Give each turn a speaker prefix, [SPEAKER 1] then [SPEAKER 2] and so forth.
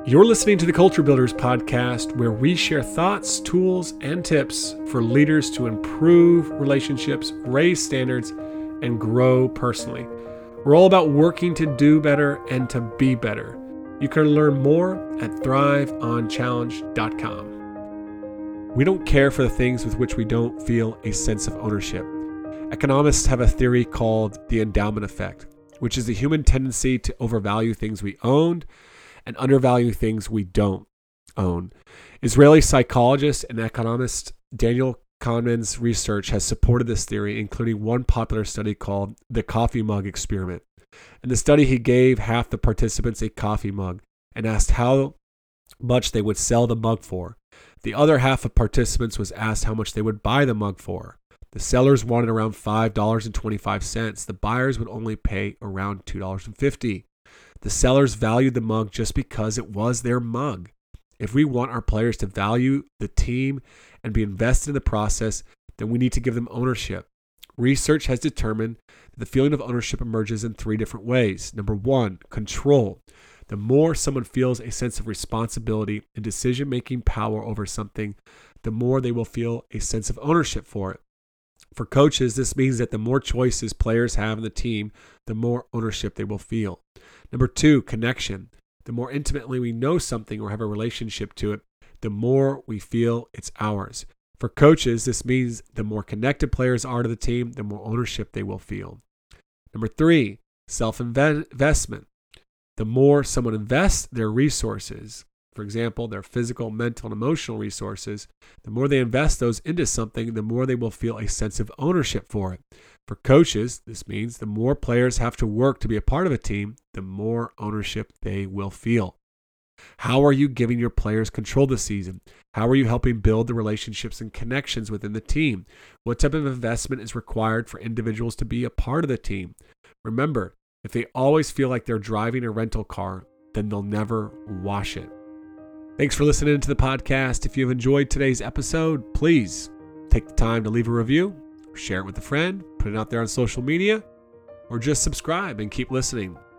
[SPEAKER 1] You're listening to the Culture Builders podcast, where we share thoughts, tools, and tips for leaders to improve relationships, raise standards, and grow personally. We're all about working to do better and to be better. You can learn more at thriveonchallenge.com. We don't care for the things with which we don't feel a sense of ownership. Economists have a theory called the endowment effect, which is the human tendency to overvalue things we own and undervalue things we don't own. Israeli psychologist and economist Daniel Kahneman's research has supported this theory, including one popular study called the coffee mug experiment. In the study, he gave half the participants a coffee mug and asked how much they would sell the mug for. The other half of participants was asked how much they would buy the mug for. The sellers wanted around $5.25. The buyers would only pay around $2.50. The sellers valued the mug just because it was their mug. If we want our players to value the team and be invested in the process, then we need to give them ownership. Research has determined that the feeling of ownership emerges in three different ways. Number one, control. The more someone feels a sense of responsibility and decision-making power over something, the more they will feel a sense of ownership for it. For coaches, this means that the more choices players have in the team, the more ownership they will feel. Number two, connection. The more intimately we know something or have a relationship to it, the more we feel it's ours. For coaches, this means the more connected players are to the team, the more ownership they will feel. Number three, self-investment. The more someone invests their resources, for example, their physical, mental, and emotional resources, the more they invest those into something, the more they will feel a sense of ownership for it. For coaches, this means the more players have to work to be a part of a team, the more ownership they will feel. How are you giving your players control this season? How are you helping build the relationships and connections within the team? What type of investment is required for individuals to be a part of the team? Remember, if they always feel like they're driving a rental car, then they'll never wash it. Thanks for listening to the podcast. If you've enjoyed today's episode, please take the time to leave a review, or share it with a friend, put it out there on social media, or just subscribe and keep listening.